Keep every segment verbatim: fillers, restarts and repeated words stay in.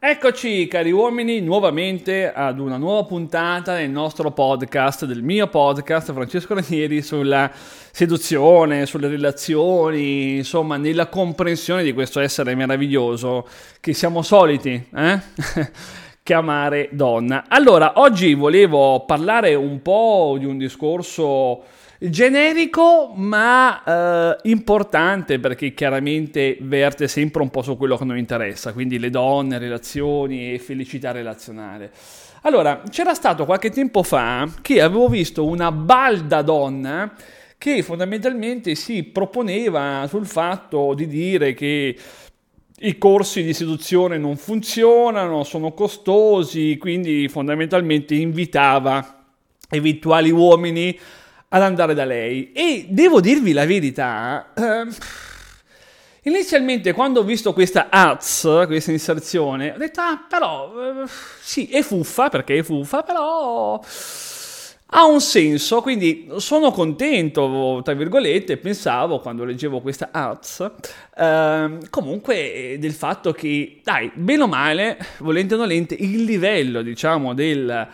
Eccoci cari uomini nuovamente ad una nuova puntata del nostro podcast, del mio podcast Francesco Ranieri, sulla seduzione, sulle relazioni, insomma nella comprensione di questo essere meraviglioso che siamo soliti eh? chiamare donna. Allora, oggi volevo parlare un po' di un discorso generico ma eh, importante, perché chiaramente verte sempre un po' su quello che noi interessa, quindi le donne, relazioni e felicità relazionale. Allora, c'era stato qualche tempo fa che avevo visto una balda donna che fondamentalmente si proponeva sul fatto di dire che i corsi di seduzione non funzionano, sono costosi, quindi fondamentalmente invitava eventuali uomini ad andare da lei. E devo dirvi la verità, eh, inizialmente quando ho visto questa ads, questa inserzione, ho detto ah però eh, sì, è fuffa, perché è fuffa, però ha un senso, quindi sono contento, tra virgolette. Pensavo quando leggevo questa ads eh, comunque del fatto che dai, bene o male, volente o nolente, il livello diciamo del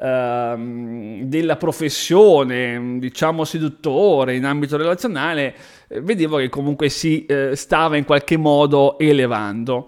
Uh, della professione, diciamo seduttore in ambito relazionale, eh, vedevo che comunque si eh, stava in qualche modo elevando.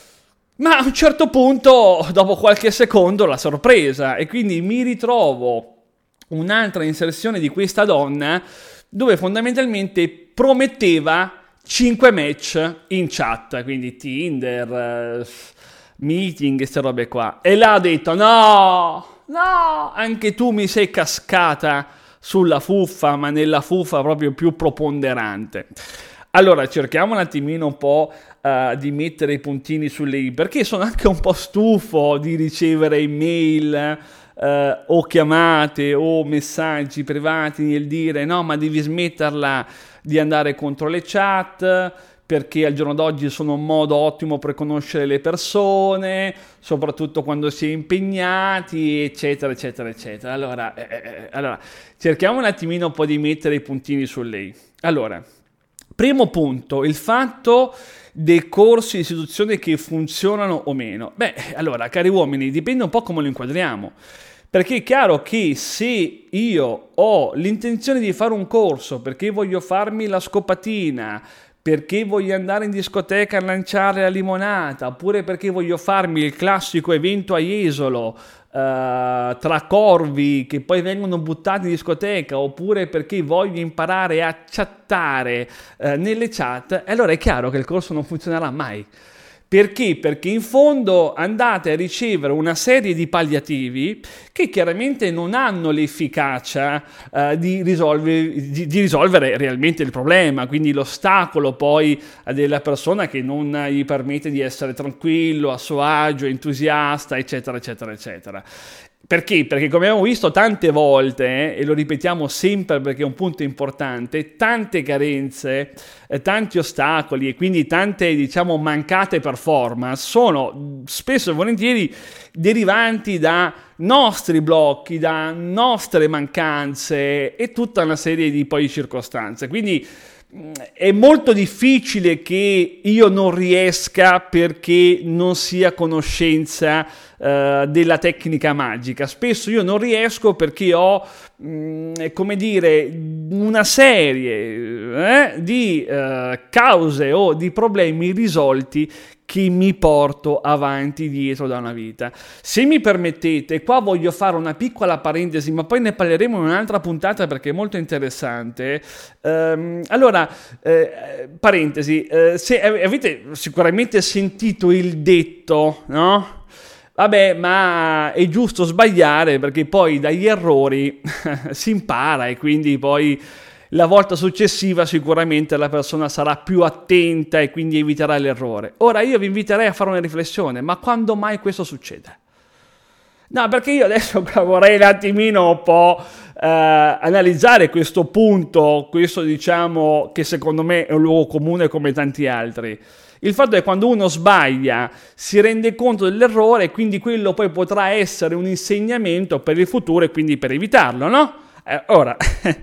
Ma a un certo punto, dopo qualche secondo, la sorpresa, e quindi mi ritrovo un'altra inserzione di questa donna dove fondamentalmente prometteva cinque match in chat, quindi Tinder, uh, meeting, queste robe qua, e là ha detto no! No, anche tu mi sei cascata sulla fuffa, ma nella fuffa proprio più preponderante. Allora, cerchiamo un attimino un po' uh, di mettere i puntini sulle i, perché sono anche un po' stufo di ricevere email uh, o chiamate o messaggi privati nel dire no, ma devi smetterla di andare contro le chat, perché al giorno d'oggi sono un modo ottimo per conoscere le persone, soprattutto quando si è impegnati, eccetera, eccetera, eccetera. Allora, eh, eh, allora, cerchiamo un attimino un po' di mettere i puntini su lei. Allora, primo punto, il fatto dei corsi di seduzione che funzionano o meno. Beh, allora, cari uomini, dipende un po' come lo inquadriamo. Perché è chiaro che se io ho l'intenzione di fare un corso perché voglio farmi la scopatina, perché voglio andare in discoteca a lanciare la limonata, oppure perché voglio farmi il classico evento a Jesolo uh, tra corvi che poi vengono buttati in discoteca, oppure perché voglio imparare a chattare uh, nelle chat, allora è chiaro che il corso non funzionerà mai. Perché? Perché in fondo andate a ricevere una serie di palliativi che chiaramente non hanno l'efficacia uh, di, risolvere, di, di risolvere realmente il problema, quindi l'ostacolo poi della persona che non gli permette di essere tranquillo, a suo agio, entusiasta, eccetera, eccetera, eccetera. Perché? Perché come abbiamo visto tante volte, eh, e lo ripetiamo sempre perché è un punto importante, tante carenze, eh, tanti ostacoli e quindi tante, diciamo, mancate performance sono spesso e volentieri derivanti da nostri blocchi, da nostre mancanze e tutta una serie di poi circostanze. Quindi è molto difficile che io non riesca perché non sia a conoscenza uh, della tecnica magica. Spesso io non riesco perché ho, mh, come dire, una serie eh, di uh, cause o di problemi risolti che mi porto avanti dietro da una vita. Se mi permettete, qua voglio fare una piccola parentesi, ma poi ne parleremo in un'altra puntata perché è molto interessante. Um, allora, eh, parentesi, eh, se avete sicuramente sentito il detto, no? Vabbè, ma è giusto sbagliare perché poi dagli errori si impara e quindi poi la volta successiva sicuramente la persona sarà più attenta e quindi eviterà l'errore. Ora io vi inviterei a fare una riflessione, ma quando mai questo succede? No, perché io adesso vorrei un attimino un po' eh, analizzare questo punto, questo diciamo che secondo me è un luogo comune come tanti altri. Il fatto è che quando uno sbaglia si rende conto dell'errore e quindi quello poi potrà essere un insegnamento per il futuro e quindi per evitarlo, no? Eh, ora...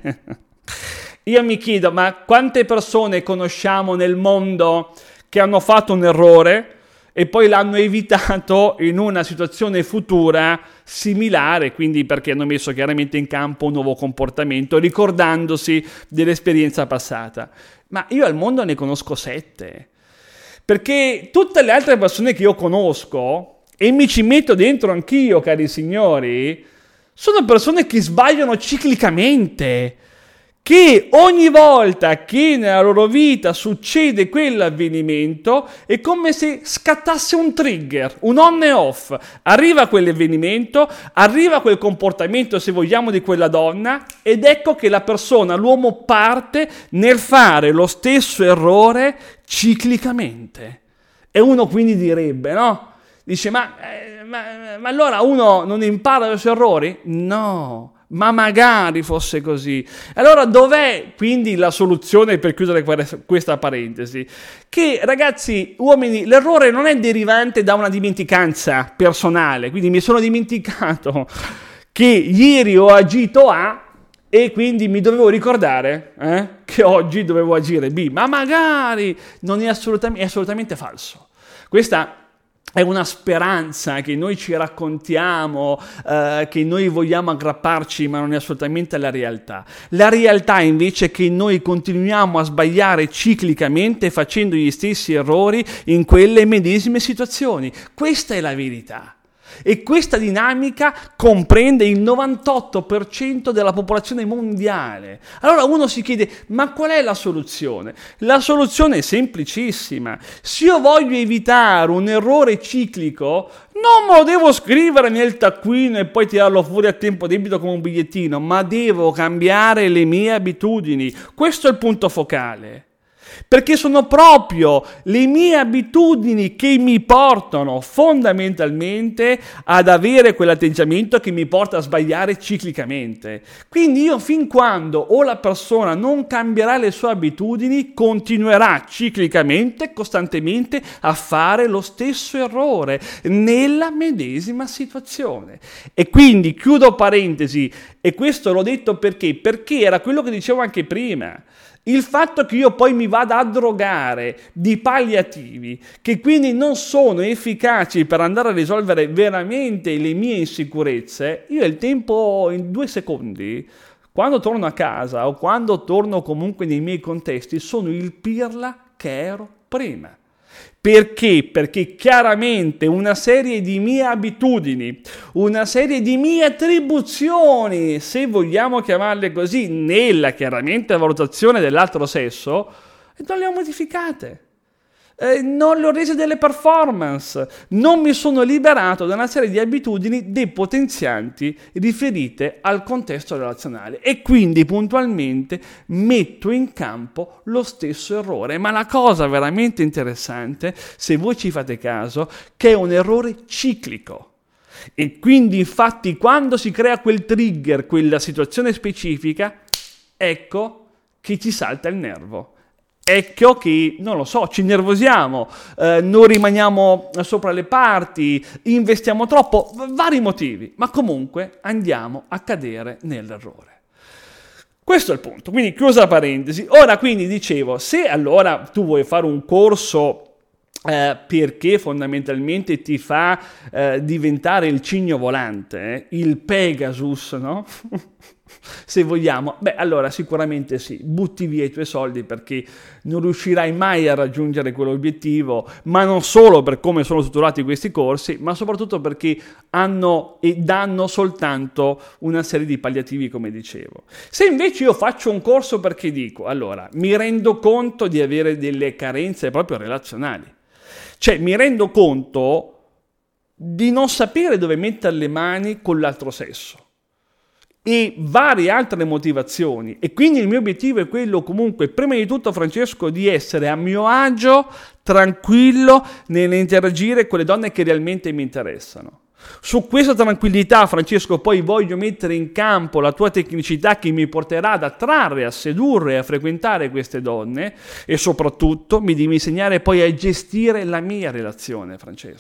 Io mi chiedo, ma quante persone conosciamo nel mondo che hanno fatto un errore e poi l'hanno evitato in una situazione futura similare, quindi perché hanno messo chiaramente in campo un nuovo comportamento, ricordandosi dell'esperienza passata. Ma io al mondo ne conosco sette, perché tutte le altre persone che io conosco, e mi ci metto dentro anch'io, cari signori, sono persone che sbagliano ciclicamente, che ogni volta che nella loro vita succede quell'avvenimento è come se scattasse un trigger, un on e off. Arriva quell'avvenimento, arriva quel comportamento, se vogliamo, di quella donna, ed ecco che la persona, l'uomo, parte nel fare lo stesso errore ciclicamente. E uno quindi direbbe, no? Dice, ma, eh, ma, ma allora uno non impara dai suoi errori? No. Ma magari fosse così. Allora dov'è quindi la soluzione, per chiudere questa parentesi? Che, ragazzi, uomini, l'errore non è derivante da una dimenticanza personale, quindi mi sono dimenticato che ieri ho agito A e quindi mi dovevo ricordare eh, che oggi dovevo agire B, ma magari non è assolutamente, è assolutamente falso. Questa è una speranza che noi ci raccontiamo, eh, che noi vogliamo aggrapparci, ma non è assolutamente la realtà. La realtà invece è che noi continuiamo a sbagliare ciclicamente facendo gli stessi errori in quelle medesime situazioni. Questa è la verità. E questa dinamica comprende il novantotto per cento della popolazione mondiale. Allora uno si chiede, ma qual è la soluzione? La soluzione è semplicissima. Se io voglio evitare un errore ciclico, non me lo devo scrivere nel taccuino e poi tirarlo fuori a tempo debito come un bigliettino, ma devo cambiare le mie abitudini. Questo è il punto focale. Perché sono proprio le mie abitudini che mi portano fondamentalmente ad avere quell'atteggiamento che mi porta a sbagliare ciclicamente. Quindi io, fin quando o la persona non cambierà le sue abitudini, continuerà ciclicamente, costantemente a fare lo stesso errore nella medesima situazione. E quindi chiudo parentesi, e questo l'ho detto perché? Perché era quello che dicevo anche prima. Il fatto che io poi mi vada a drogare di palliativi, che quindi non sono efficaci per andare a risolvere veramente le mie insicurezze, io il tempo in due secondi, quando torno a casa o quando torno comunque nei miei contesti, sono il pirla che ero prima. Perché? Perché chiaramente una serie di mie abitudini, una serie di mie attribuzioni, se vogliamo chiamarle così, nella chiaramente valutazione dell'altro sesso, non le ho modificate. Eh, non le ho rese delle performance, non mi sono liberato da una serie di abitudini depotenzianti riferite al contesto relazionale e quindi puntualmente metto in campo lo stesso errore. Ma la cosa veramente interessante, se voi ci fate caso, che è un errore ciclico. E quindi infatti quando si crea quel trigger, quella situazione specifica, ecco che ci salta il nervo. Ecco che, non lo so, ci innervosiamo, eh, non rimaniamo sopra le parti, investiamo troppo, vari motivi, ma comunque andiamo a cadere nell'errore. Questo è il punto, quindi chiusa la parentesi. Ora quindi dicevo, se allora tu vuoi fare un corso eh, perché fondamentalmente ti fa eh, diventare il cigno volante, eh, il Pegasus, no? Se vogliamo, beh allora sicuramente sì, butti via i tuoi soldi perché non riuscirai mai a raggiungere quell'obiettivo, ma non solo per come sono strutturati questi corsi, ma soprattutto perché hanno e danno soltanto una serie di palliativi, come dicevo. Se invece io faccio un corso perché dico, allora, mi rendo conto di avere delle carenze proprio relazionali, cioè mi rendo conto di non sapere dove mettere le mani con l'altro sesso, e varie altre motivazioni, e quindi il mio obiettivo è quello comunque, prima di tutto Francesco, di essere a mio agio, tranquillo nell'interagire con le donne che realmente mi interessano. Su questa tranquillità, Francesco, poi voglio mettere in campo la tua tecnicità che mi porterà ad attrarre, a sedurre e a frequentare queste donne, e soprattutto mi devi insegnare poi a gestire la mia relazione, Francesco.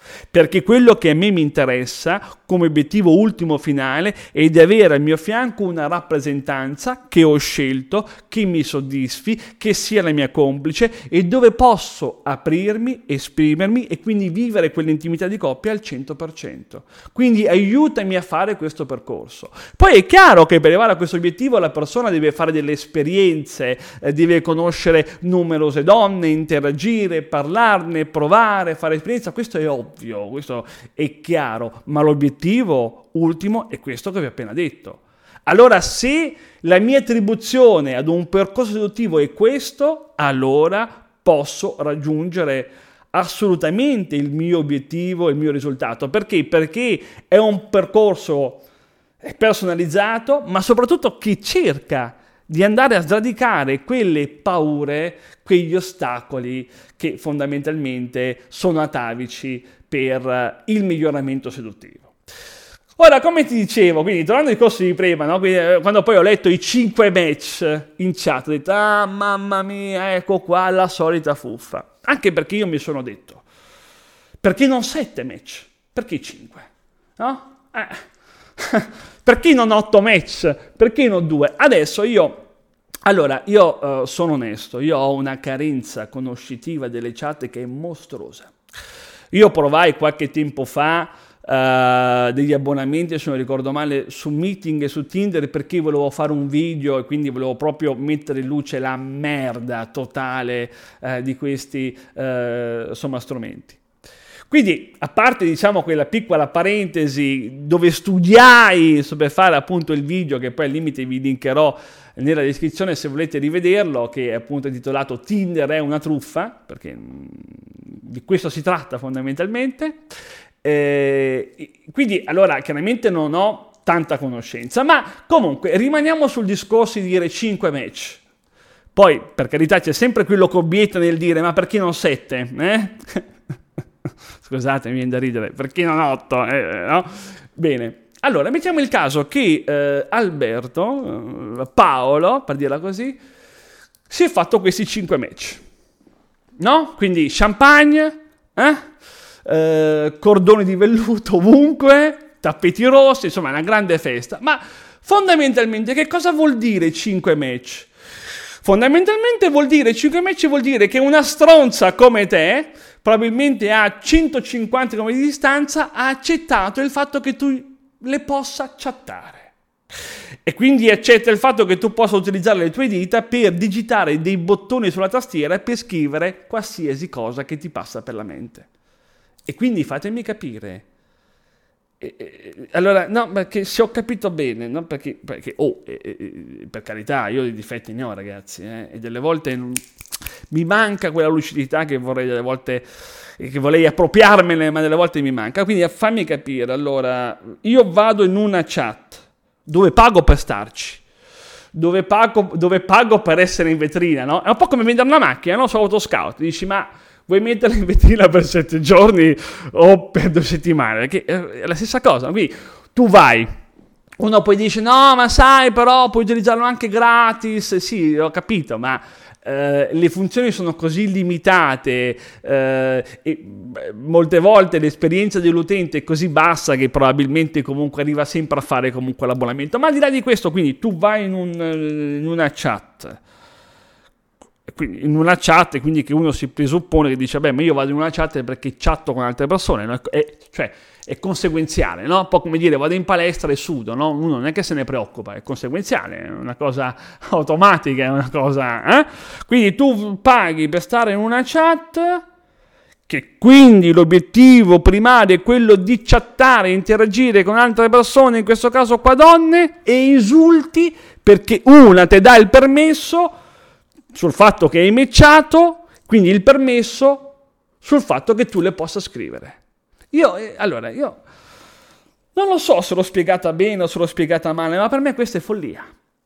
Perché quello che a me mi interessa come obiettivo ultimo finale è di avere al mio fianco una rappresentanza che ho scelto, che mi soddisfi, che sia la mia complice e dove posso aprirmi, esprimermi e quindi vivere quell'intimità di coppia al cento per cento. Quindi aiutami a fare questo percorso. Poi è chiaro che per arrivare a questo obiettivo la persona deve fare delle esperienze, eh, deve conoscere numerose donne, interagire, parlarne, provare, fare esperienza. Questo è ovvio, questo è chiaro, ma l'obiettivo ultimo è questo che vi ho appena detto. Allora, se la mia attribuzione ad un percorso seduttivo è questo, allora posso raggiungere assolutamente il mio obiettivo, il mio risultato. Perché? Perché è un percorso personalizzato, ma soprattutto che cerca di andare a sradicare quelle paure, quegli ostacoli che fondamentalmente sono atavici per il miglioramento seduttivo. Ora, come ti dicevo, quindi tornando ai discorso di prima, no? Quindi, eh, quando poi ho letto i cinque match in chat, ho detto, ah mamma mia, ecco qua la solita fuffa. Anche perché io mi sono detto, perché non sette match? Perché cinque? No? Eh. Perché non otto match? Perché non due? Adesso io, allora, io uh, sono onesto, io ho una carenza conoscitiva delle chat che è mostruosa. Io provai qualche tempo fa uh, degli abbonamenti, se non ricordo male, su Meeting e su Tinder perché volevo fare un video e quindi volevo proprio mettere in luce la merda totale uh, di questi uh, insomma, strumenti. Quindi, a parte diciamo quella piccola parentesi dove studiai per fare appunto il video, che poi al limite vi linkerò nella descrizione se volete rivederlo, che è appunto intitolato Tinder è una truffa, perché di questo si tratta fondamentalmente. Eh, quindi, allora, chiaramente non ho tanta conoscenza, ma comunque rimaniamo sul discorso di dire cinque match. Poi, per carità, c'è sempre quello che obietta nel dire, ma perché non sette? Eh? Scusate, mi viene da ridere, perché non otto? Eh, no? Bene. Allora, mettiamo il caso che eh, Alberto, eh, Paolo, per dirla così, si è fatto questi cinque match, no? Quindi champagne, eh? Eh, cordoni di velluto ovunque, tappeti rossi, insomma una grande festa. Ma fondamentalmente che cosa vuol dire cinque match? Fondamentalmente vuol dire, cinque match vuol dire che una stronza come te, probabilmente a centocinquanta km di distanza, ha accettato il fatto che tu le possa chattare. E quindi accetta il fatto che tu possa utilizzare le tue dita per digitare dei bottoni sulla tastiera per scrivere qualsiasi cosa che ti passa per la mente. E quindi fatemi capire. E, e, allora, no, perché se ho capito bene, no? Perché, perché oh, e, e, per carità, io di difetti ne ho, ragazzi, eh? E delle volte non, mi manca quella lucidità che vorrei delle volte, che vorrei appropriarmene, ma delle volte mi manca. Quindi fammi capire, allora, io vado in una chat dove pago per starci, dove pago, dove pago per essere in vetrina, no? È un po' come vendere una macchina, no? Su Autoscout, dici, ma vuoi metterla in vetrina per sette giorni o per due settimane? Perché è la stessa cosa. Quindi tu vai, uno poi dice no, ma sai, però puoi utilizzarlo anche gratis. Sì, ho capito, ma eh, le funzioni sono così limitate eh, e molte volte l'esperienza dell'utente è così bassa che probabilmente comunque arriva sempre a fare comunque l'abbonamento. Ma al di là di questo, quindi tu vai in, un, in una chat, quindi in una chat, quindi che uno si presuppone che dice beh, ma io vado in una chat perché chatto con altre persone, no? È, cioè è conseguenziale, no? Un po' come dire vado in palestra e sudo, no? Uno non è che se ne preoccupa, è conseguenziale, è una cosa automatica, è una cosa eh? Quindi tu paghi per stare in una chat, che quindi l'obiettivo primario è quello di chattare, interagire con altre persone, in questo caso qua donne, e esulti perché una ti dà il permesso sul fatto che hai matchato, quindi il permesso sul fatto che tu le possa scrivere. Io, eh, allora, io non lo so se l'ho spiegata bene o se l'ho spiegata male, ma per me questa è follia.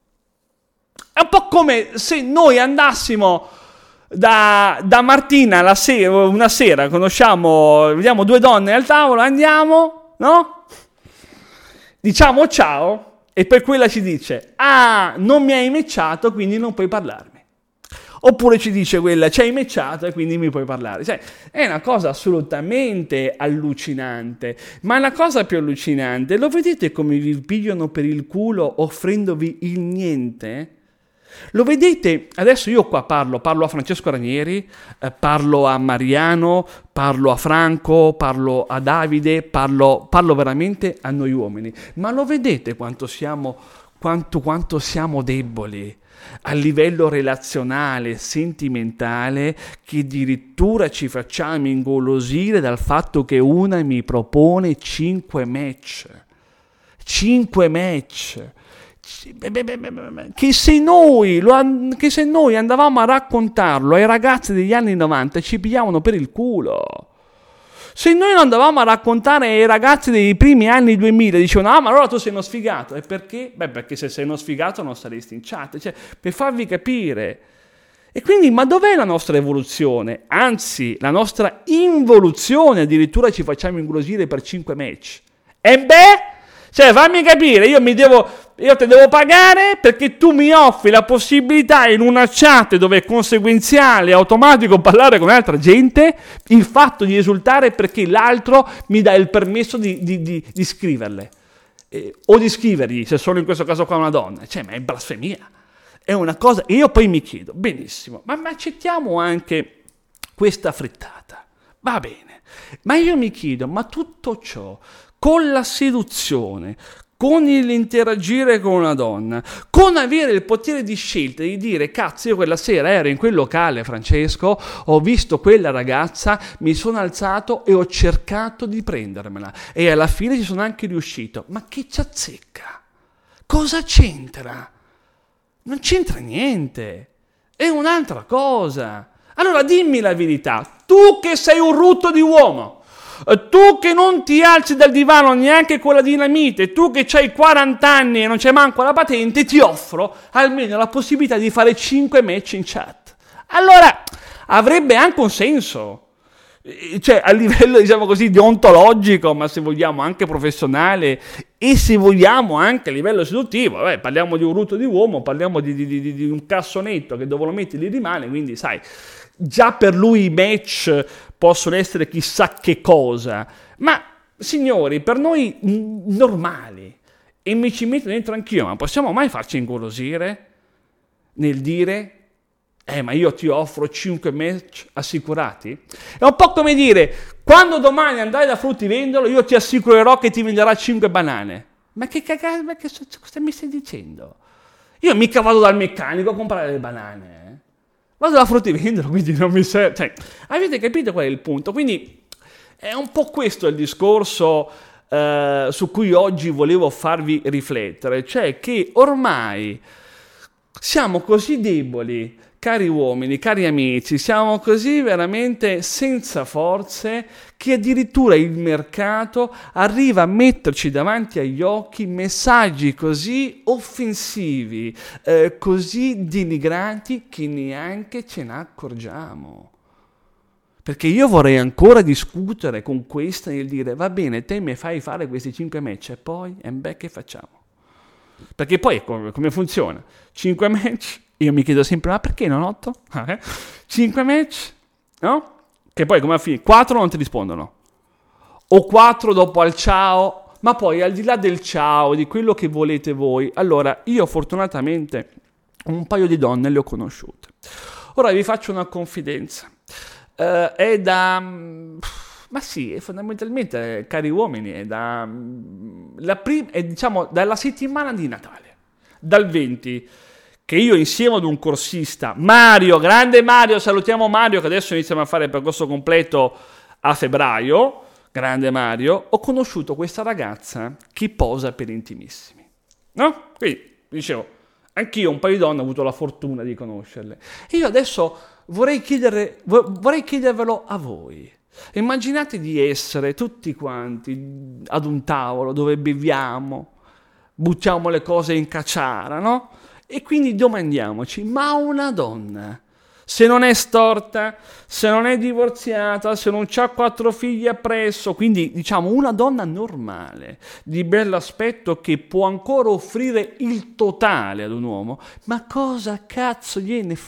È un po' come se noi andassimo da, da Martina la sera, una sera, conosciamo, vediamo due donne al tavolo, andiamo, no? Diciamo ciao e per quella ci dice, ah, non mi hai matchato, quindi non puoi parlarmi. Oppure ci dice quella, ci hai matchato e quindi mi puoi parlare. Cioè, è una cosa assolutamente allucinante. Ma la cosa più allucinante, lo vedete come vi pigliano per il culo offrendovi il niente? Lo vedete? Adesso io qua parlo, parlo a Francesco Ranieri, eh, parlo a Mariano, parlo a Franco, parlo a Davide, parlo, parlo veramente a noi uomini. Ma lo vedete quanto siamo, quanto, quanto siamo deboli a livello relazionale, sentimentale, che addirittura ci facciamo ingolosire dal fatto che una mi propone cinque match. Cinque match. Che se, noi lo, che se noi andavamo a raccontarlo ai ragazzi degli anni novanta ci pigliavano per il culo. Se noi lo andavamo a raccontare ai ragazzi dei primi anni duemila dicevano ah ma allora tu sei uno sfigato. E perché? Beh perché se sei uno sfigato non saresti in chat, cioè per farvi capire. E quindi ma dov'è la nostra evoluzione? Anzi la nostra involuzione, addirittura ci facciamo ingolosire per cinque match. E beh, cioè fammi capire, io mi devo, io te devo pagare perché tu mi offri la possibilità in una chat dove è conseguenziale, automatico parlare con altra gente, il fatto di esultare perché l'altro mi dà il permesso di, di, di, di scriverle, eh, o di scrivergli, se sono in questo caso qua una donna, cioè ma è blasfemia, è una cosa, e io poi mi chiedo, benissimo, ma, ma accettiamo anche questa frittata, va bene, ma io mi chiedo, ma tutto ciò, con la seduzione, con l'interagire con una donna, con avere il potere di scelta di dire cazzo io quella sera ero in quel locale Francesco, ho visto quella ragazza, mi sono alzato e ho cercato di prendermela e alla fine ci sono anche riuscito, ma che c'azzecca? Cosa c'entra? Non c'entra niente, è un'altra cosa. Allora dimmi la verità, tu che sei un rutto di uomo, tu che non ti alzi dal divano neanche con la dinamite, tu che hai quaranta anni e non c'è manco la patente, ti offro almeno la possibilità di fare cinque match in chat. Allora avrebbe anche un senso, cioè a livello diciamo così deontologico, ma se vogliamo anche professionale e se vogliamo anche a livello seduttivo. Vabbè, parliamo di un rutto di uomo, parliamo di, di, di, di un cassonetto che dove lo metti lì rimane, quindi sai, già per lui i match possono essere chissà che cosa, ma signori, per noi n- normali, e mi ci metto dentro anch'io, ma possiamo mai farci ingolosire nel dire eh ma io ti offro cinque match assicurati? È un po' come dire quando domani andrai da fruttivendolo io ti assicurerò che ti venderà cinque banane. Ma che cagata, ma che cosa mi stai dicendo? Io mica vado dal meccanico a comprare le banane, eh? Vado da fruttivendolo, quindi non mi serve. Cioè, avete capito qual è il punto? Quindi è un po' questo il discorso eh, su cui oggi volevo farvi riflettere, cioè che ormai siamo così deboli, cari uomini, cari amici, siamo così veramente senza forze che addirittura il mercato arriva a metterci davanti agli occhi messaggi così offensivi, eh, così denigranti che neanche ce ne accorgiamo. Perché io vorrei ancora discutere con questa e dire va bene, te mi fai fare questi cinque match e poi, e beh, che facciamo? Perché poi come, come funziona? cinque match? Io mi chiedo sempre, ma perché non otto? Eh? cinque match? No? Che poi come a fine? quattro non ti rispondono. O quattro dopo al ciao. Ma poi al di là del ciao, di quello che volete voi, allora io fortunatamente un paio di donne le ho conosciute. Ora vi faccio una confidenza. Uh, è da... Ma sì, è fondamentalmente, cari uomini, è da... La prim- è diciamo dalla settimana di Natale. Dal venti... che io insieme ad un corsista, Mario, grande Mario, salutiamo Mario che adesso iniziamo a fare il percorso completo a febbraio, grande Mario, ho conosciuto questa ragazza che posa per intimissimi, no? Quindi, dicevo, anch'io un paio di donne ho avuto la fortuna di conoscerle. E io adesso vorrei chiedere, vorrei chiedervelo a voi. Immaginate di essere tutti quanti ad un tavolo dove beviamo, buttiamo le cose in cacciara, no? E quindi domandiamoci, ma una donna, se non è storta, se non è divorziata, se non ha quattro figli appresso, quindi diciamo una donna normale, di bell'aspetto che può ancora offrire il totale ad un uomo, ma cosa cazzo gliene fotte?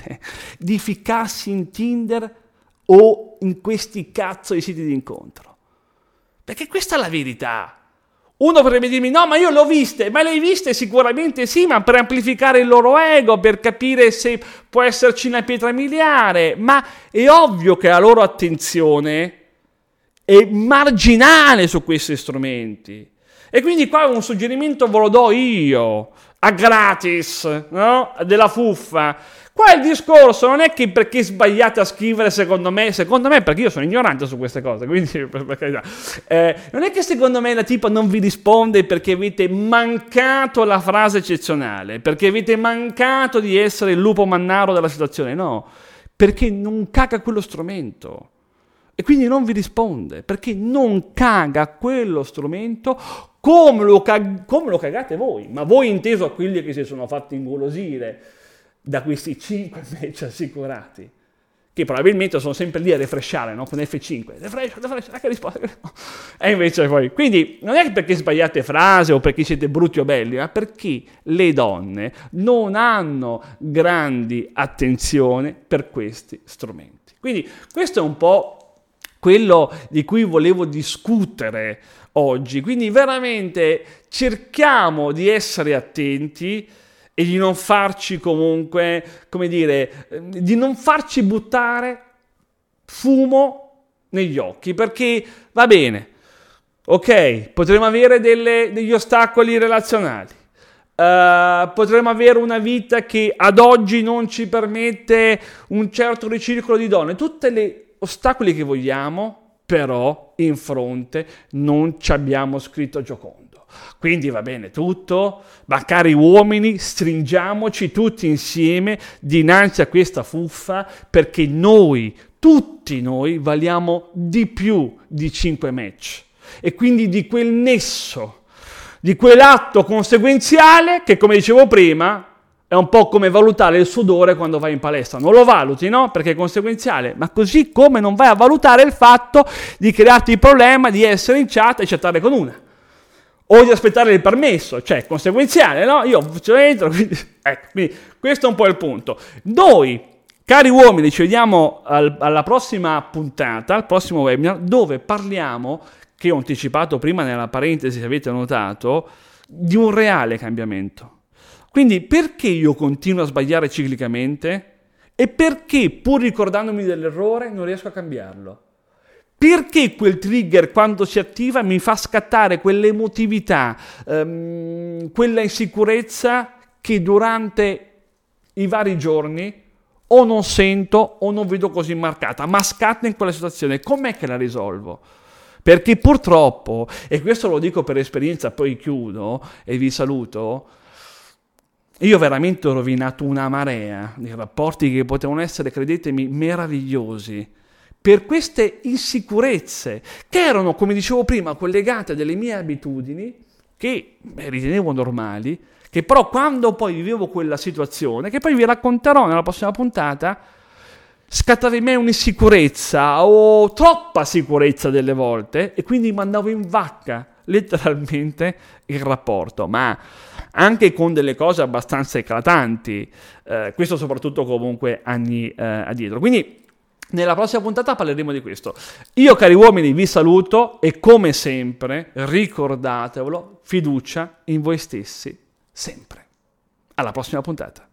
scegliere di ficcarsi in Tinder o in questi cazzo di siti di incontro. Perché questa è la verità. Uno potrebbe dirmi, no, ma io l'ho viste, ma le hai viste sicuramente sì, ma per amplificare il loro ego, per capire se può esserci una pietra miliare, ma è ovvio che la loro attenzione è marginale su questi strumenti. E quindi qua un suggerimento ve lo do io, a gratis, no? Della fuffa. Qua il discorso non è che perché sbagliate a scrivere, secondo me, secondo me perché io sono ignorante su queste cose, quindi per, per carità, eh, non è che secondo me la tipa non vi risponde perché avete mancato la frase eccezionale, perché avete mancato di essere il lupo mannaro della situazione, no, perché non caga quello strumento. E quindi non vi risponde, perché non caga quello strumento come lo, cag- come lo cagate voi, ma voi inteso a quelli che si sono fatti ingolosire da questi cinque match assicurati, che probabilmente sono sempre lì a refreshare, no? Con F cinque, refresh, refresh, ecco risposta. E invece poi, quindi non è perché sbagliate frase o perché siete brutti o belli, ma perché le donne non hanno grandi attenzione per questi strumenti. Quindi questo è un po' quello di cui volevo discutere oggi. Quindi veramente cerchiamo di essere attenti e di non farci comunque, come dire, di non farci buttare fumo negli occhi, perché va bene, ok, potremo avere delle, degli ostacoli relazionali, uh, potremo avere una vita che ad oggi non ci permette un certo ricircolo di donne, tutte le ostacoli che vogliamo, però in fronte non ci abbiamo scritto Giocondo. Quindi va bene tutto, ma cari uomini, stringiamoci tutti insieme dinanzi a questa fuffa, perché noi, tutti noi, valiamo di più di cinque match. E quindi di quel nesso, di quell'atto conseguenziale che, come dicevo prima, è un po' come valutare il sudore quando vai in palestra. Non lo valuti, no? Perché è conseguenziale. Ma così come non vai a valutare il fatto di crearti il problema di essere in chat e chattare con una. O di aspettare il permesso. Cioè, conseguenziale, no? Io ci entro, quindi... Ecco, quindi questo è un po' il punto. Noi, cari uomini, ci vediamo al, alla prossima puntata, al prossimo webinar, dove parliamo, che ho anticipato prima nella parentesi, se avete notato, di un reale cambiamento. Quindi perché io continuo a sbagliare ciclicamente e perché, pur ricordandomi dell'errore, non riesco a cambiarlo? Perché quel trigger, quando si attiva, mi fa scattare quell'emotività, ehm, quella insicurezza che durante i vari giorni o non sento o non vedo così marcata, ma scatta in quella situazione. Com'è che la risolvo? Perché purtroppo, e questo lo dico per esperienza, poi chiudo e vi saluto, io veramente ho rovinato una marea di rapporti che potevano essere, credetemi, meravigliosi, per queste insicurezze che erano, come dicevo prima, collegate a delle mie abitudini che beh, ritenevo normali, che però quando poi vivevo quella situazione, che poi vi racconterò nella prossima puntata, scattava in me un'insicurezza o troppa sicurezza delle volte e quindi mandavo in vacca letteralmente il rapporto, ma anche con delle cose abbastanza eclatanti, eh, questo soprattutto comunque anni eh, addietro. Quindi nella prossima puntata parleremo di questo. Io, cari uomini, vi saluto e come sempre ricordatevelo, fiducia in voi stessi sempre. Alla prossima puntata.